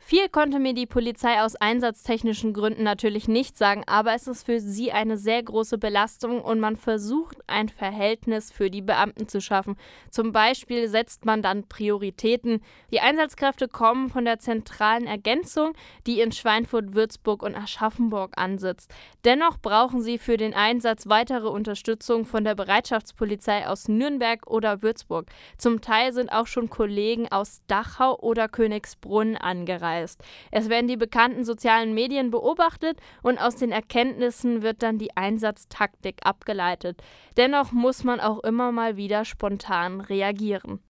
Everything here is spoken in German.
Viel konnte mir die Polizei aus einsatztechnischen Gründen natürlich nicht sagen, aber es ist für sie eine sehr große Belastung und man versucht, ein Verhältnis für die Beamten zu schaffen. Zum Beispiel setzt man dann Prioritäten. Die Einsatzkräfte kommen von der zentralen Ergänzung, die in Schweinfurt, Würzburg und Aschaffenburg ansitzt. Dennoch brauchen sie für den Einsatz weitere Unterstützung von der Bereitschaftspolizei aus Nürnberg oder Würzburg. Zum Teil sind auch schon Kollegen aus Dachau oder Königsbrunn angereist. Es werden die bekannten sozialen Medien beobachtet und aus den Erkenntnissen wird dann die Einsatztaktik abgeleitet. Dennoch muss man auch immer mal wieder spontan reagieren.